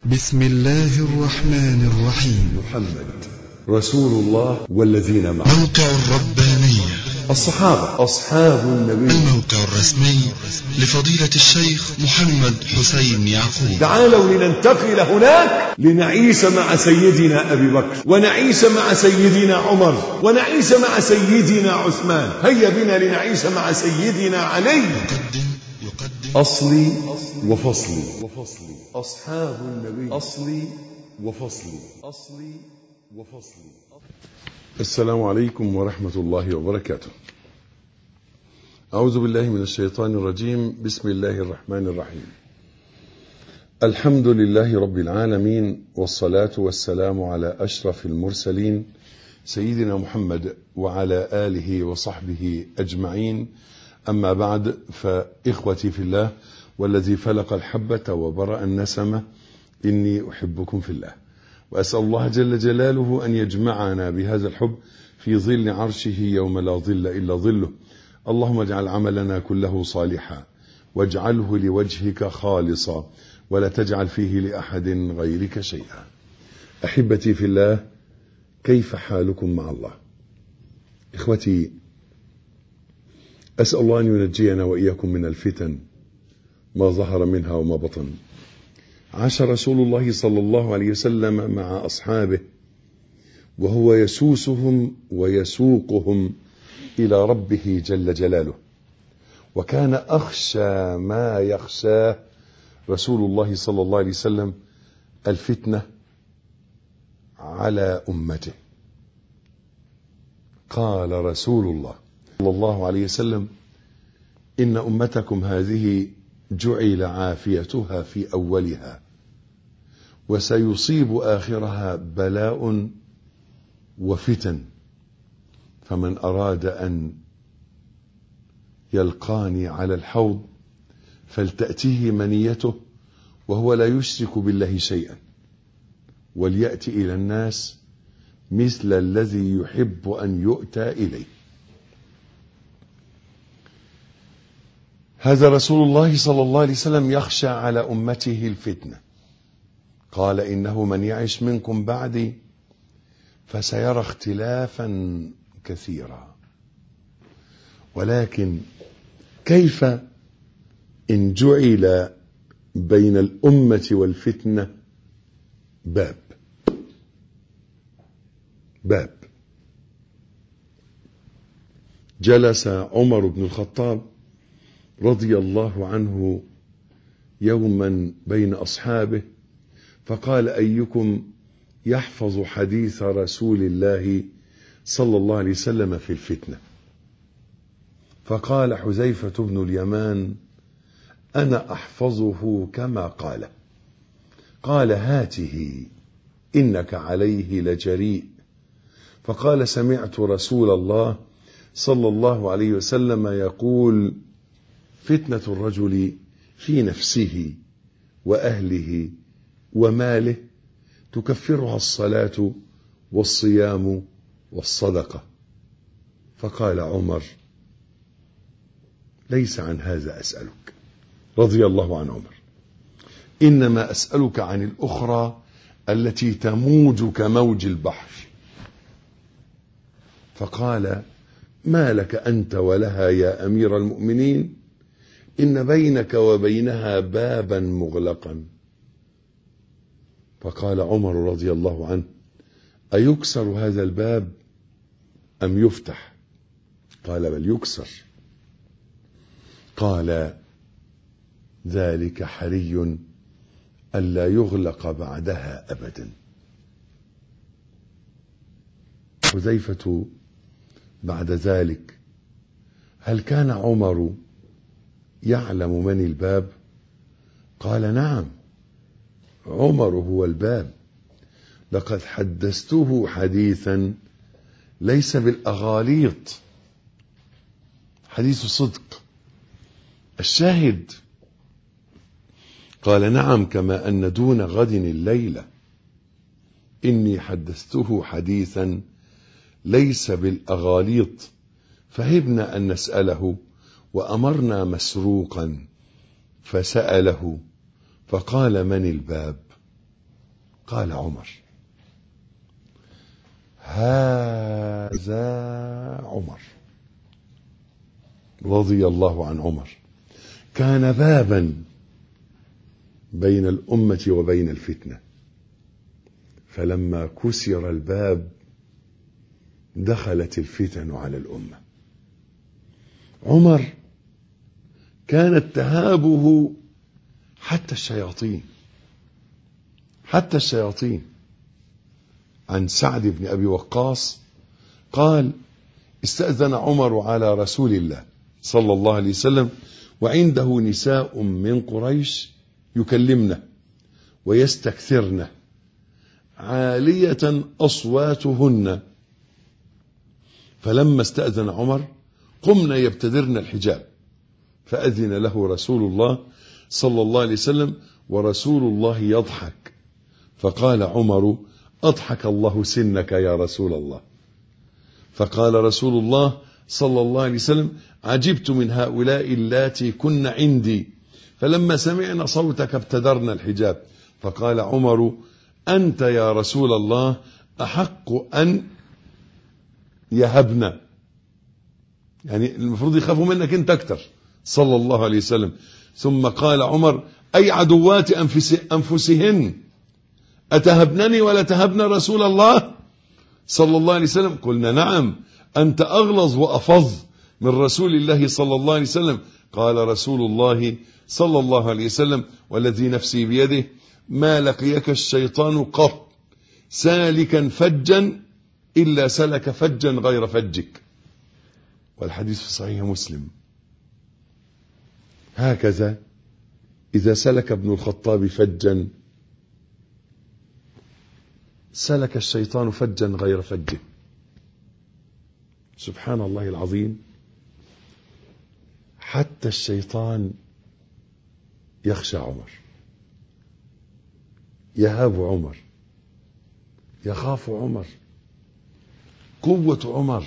بسم الله الرحمن الرحيم. محمد رسول الله والذين معه. موقع الربانية. الصحابة أصحاب النبي. الموقع الرسمي لفضيلة الشيخ محمد حسين يعقوب. تعالوا لننتقل هناك لنعيش مع سيدنا أبي بكر، ونعيش مع سيدنا عمر، ونعيش مع سيدنا عثمان. هيا بنا لنعيش مع سيدنا علي. أصلي وفصلي. أصحاب النبي. أصلي وفصلي. أصلي وفصلي. السلام عليكم ورحمة الله وبركاته. أعوذ بالله من الشيطان الرجيم. بسم الله الرحمن الرحيم. الحمد لله رب العالمين، والصلاة والسلام على أشرف المرسلين سيدنا محمد وعلى آله وصحبه أجمعين. أما بعد، فإخوتي في الله والذي فلق الحبة وبرأ النسمة، إني أحبكم في الله، وأسأل الله جل جلاله أن يجمعنا بهذا الحب في ظل عرشه يوم لا ظل إلا ظله. اللهم اجعل عملنا كله صالحا، واجعله لوجهك خالصا، ولا تجعل فيه لأحد غيرك شيئا. أحبتي في الله، كيف حالكم مع الله؟ إخوتي، أسأل الله أن ينجينا وإياكم من الفتن ما ظهر منها وما بطن. عاش رسول الله صلى الله عليه وسلم مع أصحابه وهو يسوسهم ويسوقهم إلى ربه جل جلاله، وكان أخشى ما يخشاه رسول الله صلى الله عليه وسلم الفتنة على أمته. قال رسول الله صلى الله عليه وسلم: إن أمتكم هذه جعل عافيتها في أولها، وسيصيب آخرها بلاء وفتن، فمن أراد أن يلقاني على الحوض فلتأتيه منيته وهو لا يشرك بالله شيئا، وليأتي إلى الناس مثل الذي يحب أن يؤتى إليه. هذا رسول الله صلى الله عليه وسلم يخشى على أمته الفتنة. قال: إنه من يعش منكم بعدي فسيرى اختلافا كثيرا، ولكن كيف إن جعل بين الأمة والفتنة باب. جلس عمر بن الخطاب رضي الله عنه يوما بين أصحابه فقال: أيكم يحفظ حديث رسول الله صلى الله عليه وسلم في الفتنة؟ فقال حذيفة بن اليمان: أنا أحفظه كما قال. قال: هاته، إنك عليه لجريء. فقال: سمعت رسول الله صلى الله عليه وسلم يقول: فتنة الرجل في نفسه وأهله وماله تكفرها الصلاة والصيام والصدقة. فقال عمر: ليس عن هذا أسألك، رضي الله عن عمر، إنما أسألك عن الأخرى التي تموج كموج البحر. فقال: ما لك أنت ولها يا أمير المؤمنين؟ إن بينك وبينها بابا مغلقا. فقال عمر رضي الله عنه: أيكسر هذا الباب أم يفتح؟ قال: بل يكسر. قال: ذلك حري ألا يغلق بعدها أبدا. حذيفة بعد ذلك: هل كان عمر يعلم من الباب؟ قال: نعم، عمر هو الباب، لقد حدثته حديثا ليس بالأغاليط، حديث صدق. الشاهد: قال: نعم، كما أن دون غد الليلة إني حدثته حديثا ليس بالأغاليط، فهبنا أن نسأله، وأمرنا مسروقا فسأله فقال: من الباب؟ قال عمر: هذا عمر رضي الله عن عمر، كان بابا بين الأمة وبين الفتنة، فلما كسر الباب دخلت الفتن على الأمة. عمر كانت تهابه حتى الشياطين. عن سعد بن أبي وقاص قال: استأذن عمر على رسول الله صلى الله عليه وسلم وعنده نساء من قريش يكلمنه ويستكثرنه عالية أصواتهن، فلما استأذن عمر قمنا يبتدرن الحجاب، فأذن له رسول الله صلى الله عليه وسلم ورسول الله يضحك، فقال عمر: أضحك الله سنك يا رسول الله. فقال رسول الله صلى الله عليه وسلم: عجبت من هؤلاء اللاتي كن عندي، فلما سمعنا صوتك ابتدرنا الحجاب. فقال عمر: أنت يا رسول الله أحق أن يهبنا، يعني المفروض يخافوا منك أنت أكتر صلى الله عليه وسلم. ثم قال عمر: أي عدوات أنفسهن أتهبنني ولا تهبن رسول الله صلى الله عليه وسلم؟ قلنا: نعم، أنت أغلظ وأفظ من رسول الله صلى الله عليه وسلم. قال رسول الله صلى الله عليه وسلم: والذي نفسي بيده ما لقيك الشيطان قط سالكا فجا إلا سلك فجا غير فجك. والحديث في صحيح مسلم. هكذا إذا سلك ابن الخطاب فجا سلك الشيطان فجا غير فجه. سبحان الله العظيم، حتى الشيطان يخشى عمر، يهاب عمر، يخاف عمر. قوة عمر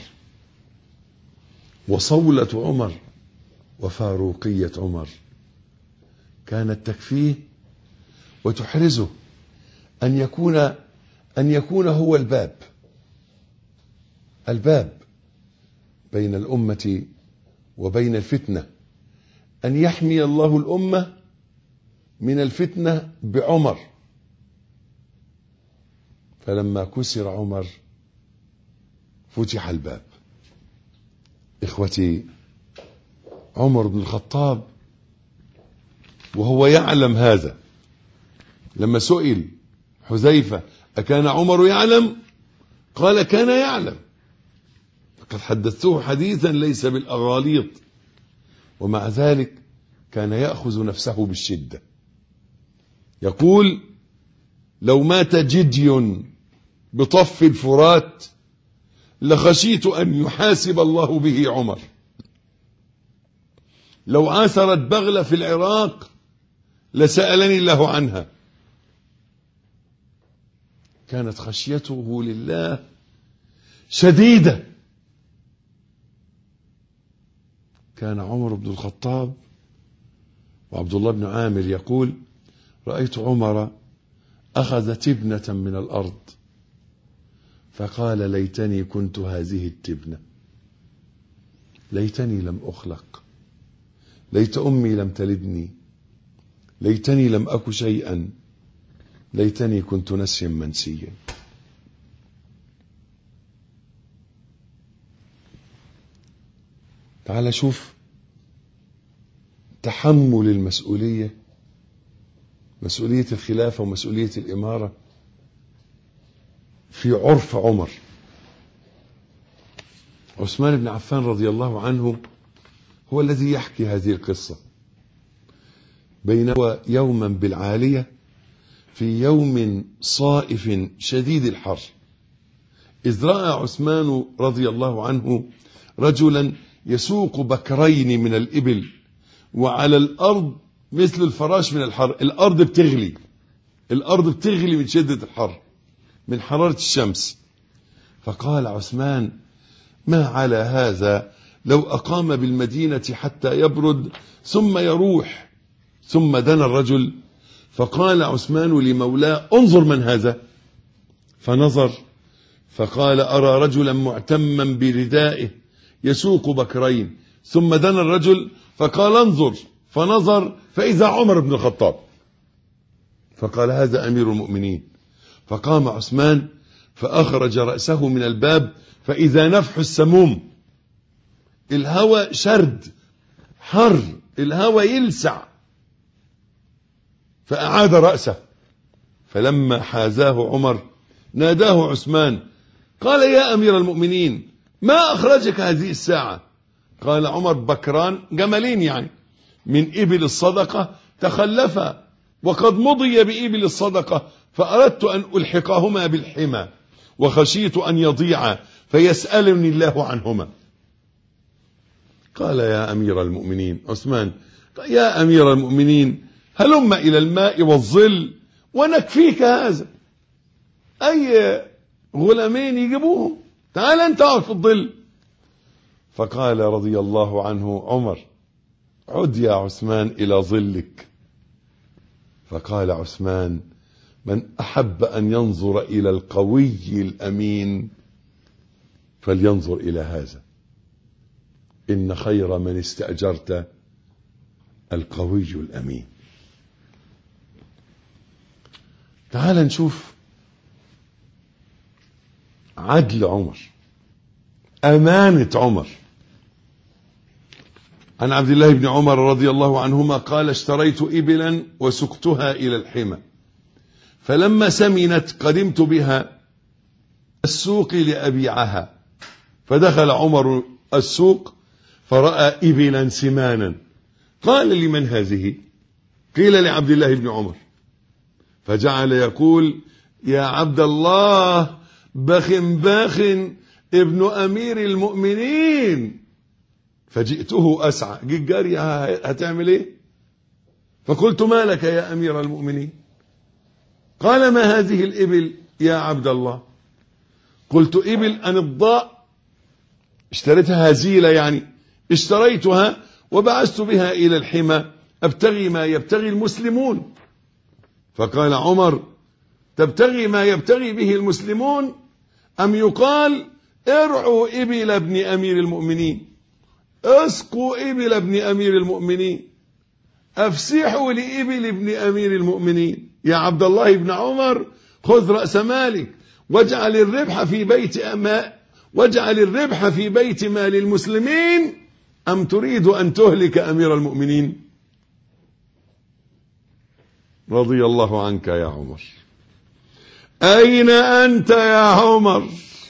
وصولة عمر وفاروقية عمر كانت تكفيه وتحرزه أن يكون هو الباب بين الأمة وبين الفتنة، أن يحمي الله الأمة من الفتنة بعمر. فلما كسر عمر فتح الباب. إخوتي، عمر بن الخطاب وهو يعلم هذا، لما سئل حذيفة: أكان عمر يعلم؟ قال: كان يعلم، فقد حدثته حديثا ليس بالأغاليط، ومع ذلك كان يأخذ نفسه بالشدة. يقول: لو مات جدي بطف الفرات لخشيت أن يحاسب الله به عمر، لو عاثرت بغلة في العراق لسألني الله عنها. كانت خشيته لله شديدة. كان عمر بن الخطاب وعبد الله بن عامر يقول: رأيت عمر أخذ تبنة من الأرض فقال: ليتني كنت هذه التبنة، ليتني لم أخلق، ليت أمي لم تلدني، ليتني لم أك شيئا، ليتني كنت نسيا منسيا. تعال شوف تحمل المسؤولية، مسؤولية الخلافة ومسؤولية الإمارة في عرف عمر. عثمان بن عفان رضي الله عنه هو الذي يحكي هذه القصة. بينما يوما بالعالية في يوم صائف شديد الحر، إذ رأى عثمان رضي الله عنه رجلا يسوق بكرين من الإبل وعلى الأرض مثل الفراش من الحر. الأرض بتغلي من شدة الحر، من حرارة الشمس. فقال عثمان: ما على هذا لو أقام بالمدينة حتى يبرد ثم يروح. ثم دنا الرجل فقال عثمان لمولاه انظر من هذا. فنظر فقال أرى رجلا معتما بردائه يسوق بكرين. ثم دنا الرجل فقال انظر، فنظر فإذا عمر بن الخطاب. فقال هذا أمير المؤمنين. فقام عثمان فأخرج رأسه من الباب فإذا نفح السموم، الهوى شرد حر، الهوى يلسع. فأعاد رأسه، فلما حازاه عمر ناداه عثمان قال يا أمير المؤمنين ما أخرجك هذه الساعة؟ قال عمر بكران، جملين يعني، من إبل الصدقة تخلفا وقد مضي بإبل الصدقة، فأردت أن ألحقهما بالحمى وخشيت أن يضيعا فيسألني الله عنهما. قال يا أمير المؤمنين عثمان يا أمير المؤمنين هلم إلى الماء والظل ونكفيك هذا، أي غلامين يجيبوهم، تعال أنت اقعد في الظل. فقال رضي الله عنه عمر عد يا عثمان إلى ظلك. فقال عثمان من أحب أن ينظر إلى القوي الأمين فلينظر إلى هذا، إن خير من استأجرت القوي الأمين. تعال نشوف عدل عمر، أمانة عمر. عن عبد الله بن عمر رضي الله عنهما قال اشتريت إبلا وسقتها إلى الحمى، فلما سمنت قدمت بها السوق لأبيعها، فدخل عمر السوق فرأى إبلا سمانا، قال لمن هذه؟ قيل لعبد الله بن عمر، فجعل يقول يا عبد الله بخ باخ ابن أمير المؤمنين. فجئته أسعى، جيت جاري هتعمل ايه؟ فقلت ما لك يا أمير المؤمنين؟ قال ما هذه الإبل يا عبد الله؟ قلت إبل أنضاء، اشتريتها هزيلة يعني، اشتريتها وبعثت بها إلى الحمى أبتغي ما يبتغي المسلمون. فقال عمر تبتغي ما يبتغي به المسلمون أم يقال ارعوا إبل ابن أمير المؤمنين، اسقوا إبل ابن أمير المؤمنين، أفسحوا لإبل ابن أمير المؤمنين. يا عبد الله بن عمر خذ رأس مالك واجعل الربح في بيت مال المسلمين، أم تريد أن تهلك أمير المؤمنين؟ رضي الله عنك يا عمر. أين أنت يا عمر؟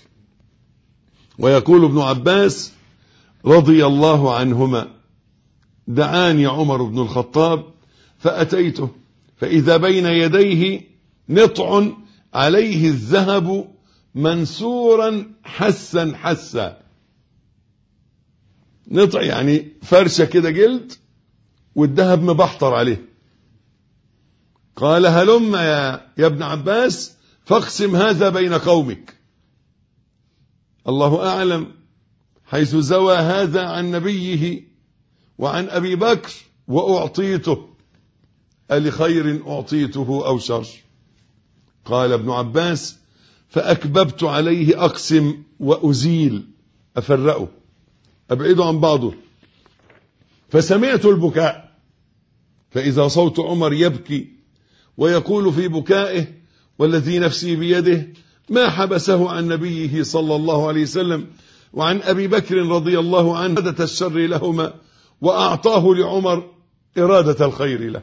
ويقول ابن عباس رضي الله عنهما دعاني عمر بن الخطاب فأتيته فإذا بين يديه نطع عليه الذهب منسورا حسا حسا. نطع يعني فرشة كده جلد والذهب مبحتر عليه. قال هلم يا ابن عباس فاقسم هذا بين قومك. الله أعلم حيث زوى هذا عن نبيه وعن أبي بكر وأعطيته، ألخير أعطيته أو شر؟ قال ابن عباس فأكببت عليه أقسم وأزيل، أفرقه أبعده عن بعضه، فسمعت البكاء، فإذا صوت عمر يبكي ويقول في بكائه والذي نفسي بيده ما حبسه عن نبيه صلى الله عليه وسلم وعن أبي بكر رضي الله عنه إرادة الشر لهما، وأعطاه لعمر إرادة الخير له.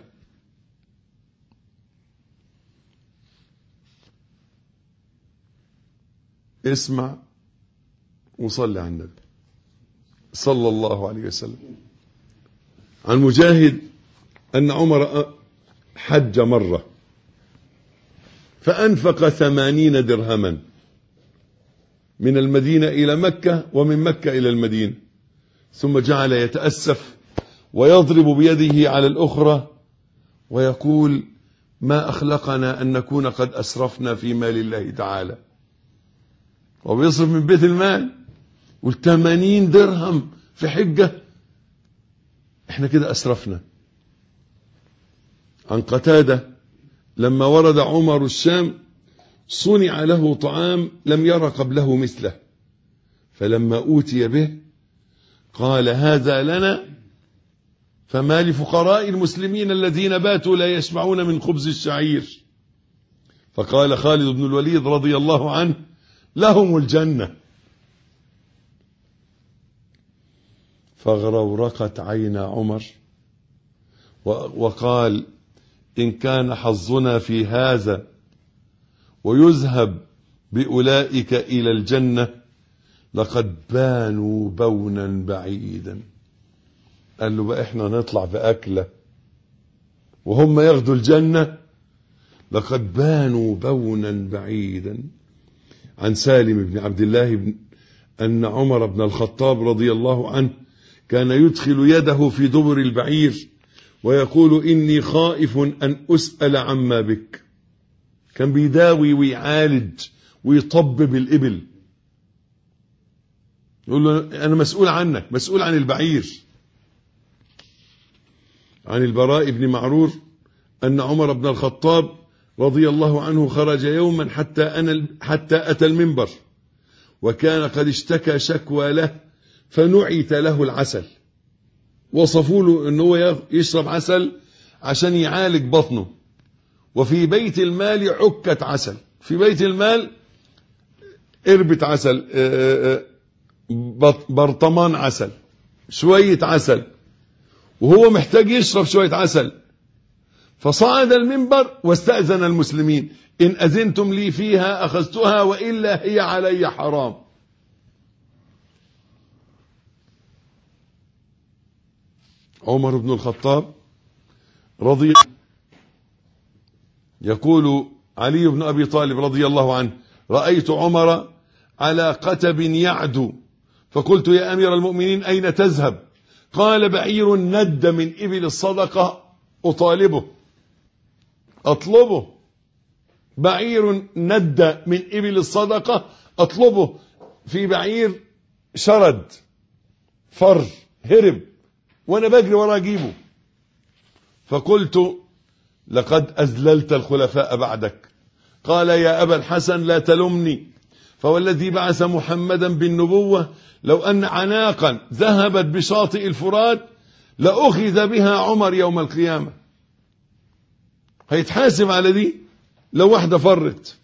اسمع وصلي على النبي صلى الله عليه وسلم. عن مجاهد أن عمر حج مرة فأنفق 80 درهما من المدينة إلى مكة ومن مكة إلى المدينة، ثم جعل يتأسف ويضرب بيده على الأخرى ويقول ما أخلقنا أن نكون قد أسرفنا في مال الله تعالى. وبيصرف من بيت المال، وال80 درهم في حجة، احنا كده أسرفنا. عن قتادة لما ورد عمر الشام صنع له طعام لم ير قبله مثله، فلما أوتي به قال هذا لنا فما لفقراء المسلمين الذين باتوا لا يشبعون من خبز الشعير. فقال خالد بن الوليد رضي الله عنه لهم الجنة. فغرورقت عين عمر وقال إن كان حظنا في هذا ويذهب بأولئك إلى الجنة لقد بانوا بونا بعيدا. قال له بقى احنا نطلع بأكلة وهم ياخدوا الجنة، لقد بانوا بونا بعيدا. عن سالم بن عبد الله أن عمر بن الخطاب رضي الله عنه كان يدخل يده في دبر البعير ويقول إني خائف أن أسأل عما بك. كان بيداوي ويعالج ويطبب الإبل، يقول له أنا مسؤول عنك، مسؤول عن البعير. عن البراء بن معرور أن عمر بن الخطاب رضي الله عنه خرج يوما حتى أتى المنبر، وكان قد اشتكى شكوى له فنعت له العسل. وصفوا له أنه يشرب عسل عشان يعالج بطنه. وفي بيت المال عكة عسل، في بيت المال إربة عسل، برطمان عسل، شوية عسل، وهو محتاج يشرب شوية عسل. فصعد المنبر واستأذن المسلمين إن أذنتم لي فيها أخذتها وإلا هي علي حرام. عمر بن الخطاب رضي يقول علي بن أبي طالب رضي الله عنه رأيت عمر على قتب يعدو فقلت يا أمير المؤمنين أين تذهب؟ قال بعير ند من إبل الصدقة أطالبه، أطلبه. بعير ند من إبل الصدقة أطلبه. في بعير شرد فر هرب وأنا بجري وراه أجيبه. فقلت لقد أذللت الخلفاء بعدك. قال يا أبا الحسن لا تلمني، فوالذي بعث محمدا بالنبوة لو أن عناقا ذهبت بشاطئ الفرات لأخذ بها عمر يوم القيامة. هيتحاسب على دي لو واحدة فرت.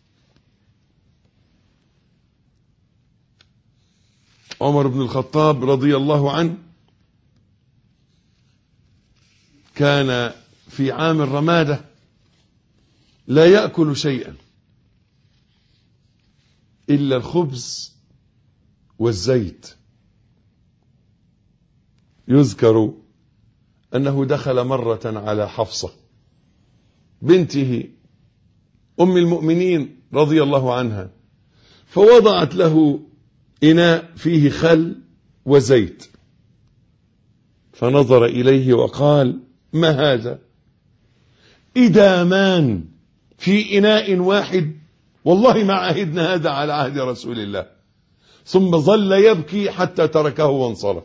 عمر بن الخطاب رضي الله عنه كان في عام الرمادة لا يأكل شيئا إلا الخبز والزيت. يذكر أنه دخل مرة على حفصة بنته أم المؤمنين رضي الله عنها فوضعت له إناء فيه خل وزيت، فنظر إليه وقال ما هذا؟ إدامان في إناء واحد، والله ما عهدنا هذا على عهد رسول الله. ثم ظل يبكي حتى تركه وانصرف.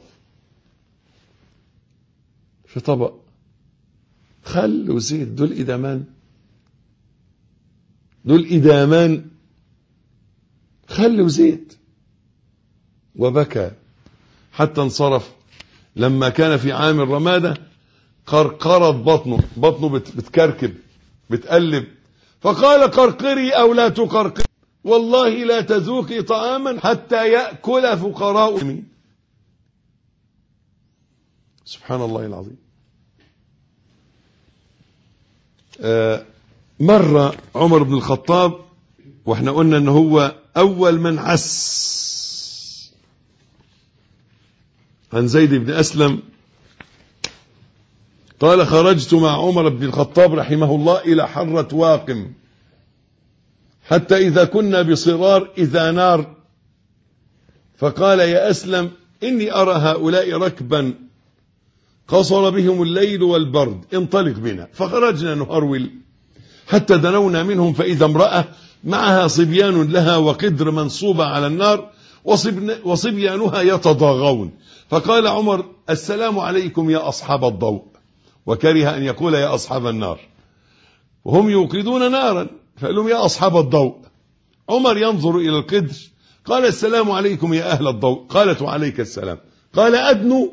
في طبق خل وزيت، دول إدامان، دول إدامان، خل وزيت. وبكى حتى انصرف. لما كان في عام الرمادة قرقرت بطنه بتكركب بتقلب، فقال قرقري أو لا تقرقري، والله لا تذوقي طعاما حتى يأكل فقراء مني. سبحان الله العظيم. مرة عمر بن الخطاب، واحنا قلنا ان هو اول من عس، عن زيد بن أسلم قال خرجت مع عمر بن الخطاب رحمه الله إلى حرة واقم حتى إذا كنا بصرار إذا نار، فقال يا أسلم إني أرى هؤلاء ركبا قصر بهم الليل والبرد، انطلق بنا. فخرجنا نهرول حتى دنونا منهم فإذا امرأة معها صبيان لها وقدر منصوبة على النار وصبيانها يتضاغون. فقال عمر السلام عليكم يا أصحاب الضوء، وكره أن يقول يا أصحاب النار. وهم يوقدون نارا، فقال لهم يا أصحاب الضوء. عمر ينظر إلى القدر، قال السلام عليكم يا أهل الضوء. قالت وعليك السلام. قال أدنوا،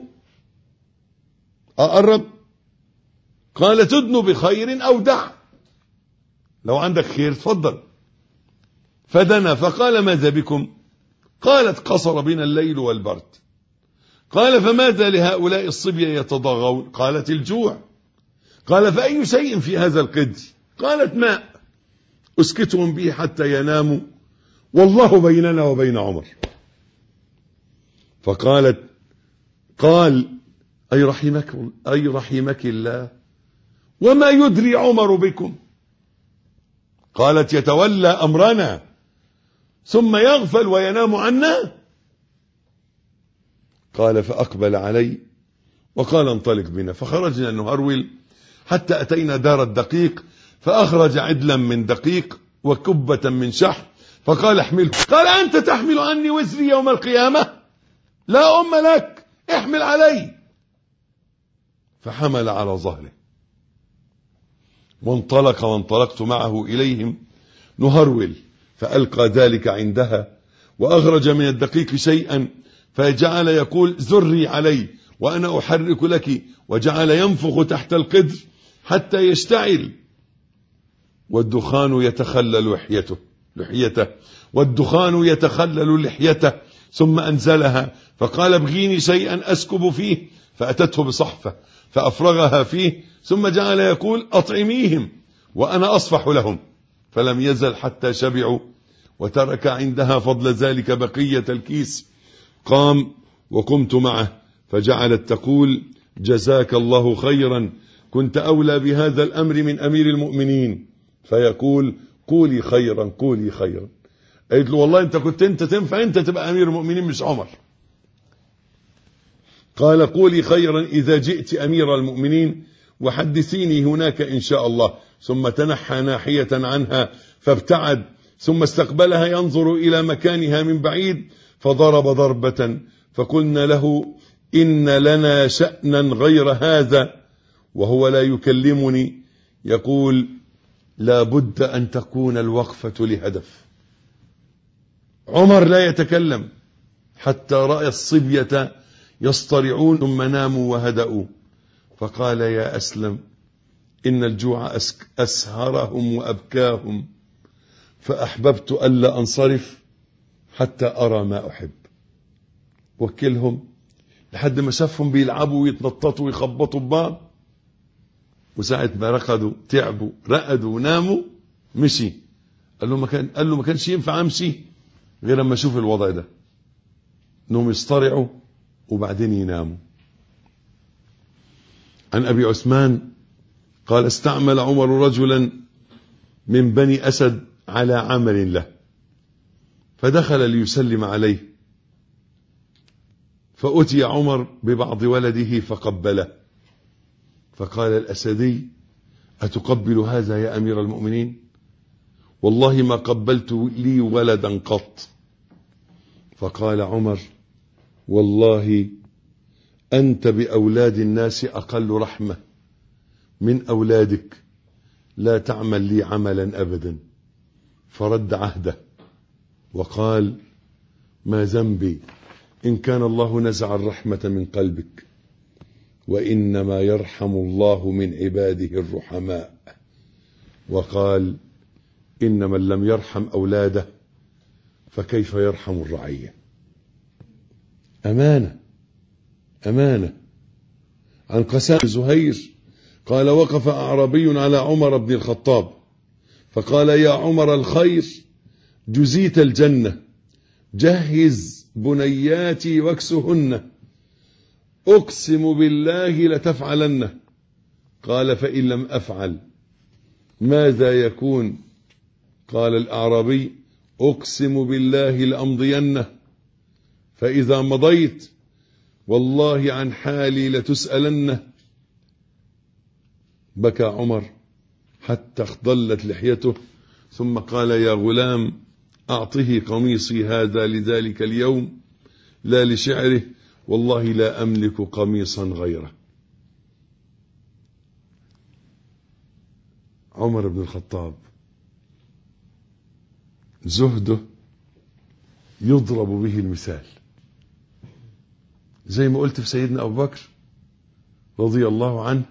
أقرب. قال تدنوا بخير أو دع، لو عندك خير تفضل. فدنا فقال ماذا بكم؟ قالت قصر بنا الليل والبرد. قال فماذا لهؤلاء الصبية يتضاغون؟ قالت الجوع. قال فأي شيء في هذا القدر؟ قالت ماء أسكتهم به حتى يناموا والله بيننا وبين عمر. قال أي رحمك الله، وما يدري عمر بكم؟ قالت يتولى أمرنا ثم يغفل وينام عنا. قال فأقبل علي وقال انطلق بنا، فخرجنا نهرول حتى أتينا دار الدقيق، فأخرج عدلا من دقيق وكبة من شحم، فقال احمله. قال أنت تحمل عني وزري يوم القيامة؟ لا أم لك، احمل علي. فحمل على ظهره وانطلق، وانطلقت معه إليهم نهرول، فألقى ذلك عندها وأخرج من الدقيق شيئا، فجعل يقول زري علي وأنا أحرك لك، وجعل ينفخ تحت القدر حتى يشتعل والدخان يتخلل لحيته والدخان يتخلل لحيته. ثم أنزلها فقال ابغيني شيئا أسكب فيه، فأتته بصحفة فأفرغها فيه، ثم جعل يقول أطعميهم وأنا أصفح لهم، فلم يزل حتى شبعوا، وترك عندها فضل ذلك بقية الكيس. قام وقمت معه، فجعلت تقول جزاك الله خيرا، كنت أولى بهذا الأمر من أمير المؤمنين. فيقول قولي خيرا قولي خيرا. قالت له والله انت كنت تنفع انت تبقى أمير المؤمنين مش عمر. قال قولي خيرا إذا جئت أمير المؤمنين وحدثيني هناك إن شاء الله. ثم تنحى ناحية عنها فابتعد، ثم استقبلها ينظر إلى مكانها من بعيد، فضرب ضربة، فقلنا له إن لنا شأنا غير هذا، وهو لا يكلمني. يقول لا بد أن تكون الوقفة لهدف. عمر لا يتكلم حتى رأى الصبية يصطرعون، ثم ناموا وهدأوا. فقال يا أسلم إن الجوع أسهرهم وأبكاهم، فأحببت ألا أنصرف حتى أرى ما أحب. وكلهم لحد ما شافهم بيلعبوا ويتنططوا ويخبطوا ببعض، وساعة ما رقدوا تعبوا رقدوا وناموا مشي. قال له ما كانش ينفع أمشي غير لما أشوف الوضع ده، انهم يصطرعوا وبعدين يناموا. عن أبي عثمان قال استعمل عمر رجلا من بني أسد على عمل له، فدخل ليسلم عليه، فأتي عمر ببعض ولده فقبله، فقال الأسدي أتقبل هذا يا أمير المؤمنين؟ والله ما قبلت لي ولدا قط. فقال عمر والله أنت بأولاد الناس أقل رحمة من أولادك، لا تعمل لي عملا أبدا. فرد عهده وقال ما ذنبي إن كان الله نزع الرحمة من قلبك، وإنما يرحم الله من عباده الرحماء. وقال إن من لم يرحم أولاده فكيف يرحم الرعية. أمانة أمانة. عن قسام زهير قال وقف أعرابي على عمر بن الخطاب فقال يا عمر الخير جزيت الجنة، جهز بنياتي واكسهن، أقسم بالله لتفعلنه. قال فإن لم أفعل ماذا يكون؟ قال الأعرابي أقسم بالله لأمضينه، فإذا مضيت والله عن حالي لتسألنه. بكى عمر حتى اخضلت لحيته، ثم قال يا غلام أعطه قميصي هذا لذلك اليوم لا لشعره، والله لا أملك قميصا غيره. عمر بن الخطاب زهده يضرب به المثال، زي ما قلت في سيدنا أبو بكر رضي الله عنه،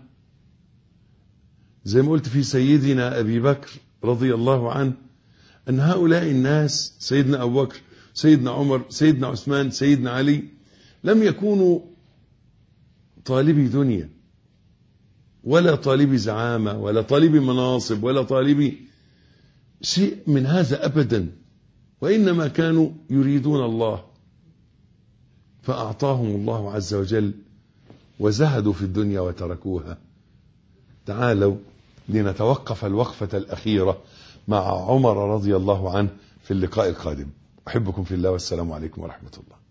زي ما قلت في سيدنا أبي بكر رضي الله عنه، أن هؤلاء الناس سيدنا أبو بكر، سيدنا عمر، سيدنا عثمان، سيدنا علي، لم يكونوا طالبي دنيا ولا طالبي زعامة ولا طالبي مناصب ولا طالبي شيء من هذا أبدا، وإنما كانوا يريدون الله فأعطاهم الله عز وجل وزهدوا في الدنيا وتركوها. تعالوا لنتوقف الوقفة الأخيرة مع عمر رضي الله عنه في اللقاء القادم. أحبكم في الله والسلام عليكم ورحمة الله.